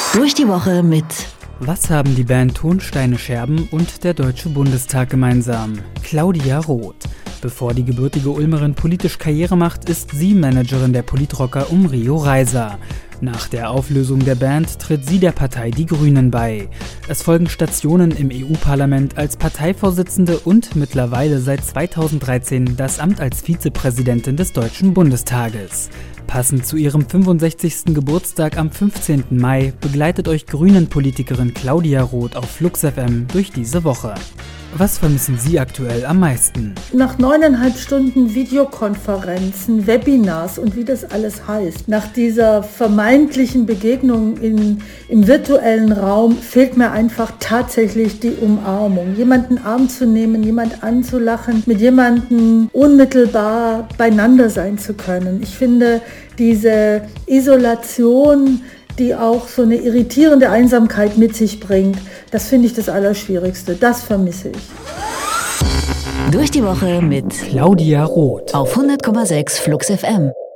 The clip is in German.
Durch die Woche mit: Was haben die Band Tonsteine Scherben und der Deutsche Bundestag gemeinsam? Claudia Roth. Bevor die gebürtige Ulmerin politisch Karriere macht, ist sie Managerin der Politrocker um Rio Reiser. Nach der Auflösung der Band tritt sie der Partei Die Grünen bei. Es folgen Stationen im EU-Parlament als Parteivorsitzende und mittlerweile seit 2013 das Amt als Vizepräsidentin des Deutschen Bundestages. Passend zu ihrem 65. Geburtstag am 15. Mai begleitet euch Grünen-Politikerin Claudia Roth auf Flux FM durch diese Woche. Was vermissen Sie aktuell am meisten? Nach 9,5 Stunden Videokonferenzen, Webinars und wie das alles heißt, nach dieser vermeintlichen Begegnung im virtuellen Raum fehlt mir einfach tatsächlich die Umarmung. Jemanden Arm zu nehmen, jemand anzulachen, mit jemandem unmittelbar beieinander sein zu können. Ich finde, diese Isolation, die auch so eine irritierende Einsamkeit mit sich bringt, das finde ich das Allerschwierigste. Das vermisse ich. Durch die Woche mit Claudia Roth auf 100,6 Flux FM.